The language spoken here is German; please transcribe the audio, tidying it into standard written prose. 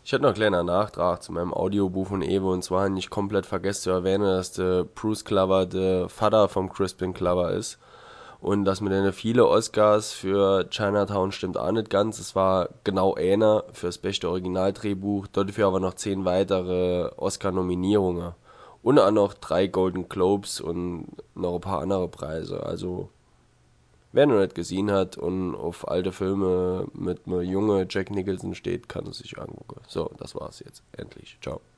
Ich hätte noch einen kleinen Nachtrag zu meinem Audiobuch von Evo, und zwar nicht komplett vergessen zu erwähnen, dass der Bruce Glover der Vater vom Crispin Glover ist. Und dass mit denen viele Oscars für Chinatown stimmt auch nicht ganz. Es war genau einer für das beste Originaldrehbuch, dafür aber noch 10 weitere Oscar-Nominierungen. Und auch noch 3 Golden Globes und noch ein paar andere Preise. Also, wer noch nicht gesehen hat und auf alte Filme mit einem jungen Jack Nicholson steht, kann es sich angucken. So, das war's jetzt. Endlich. Ciao.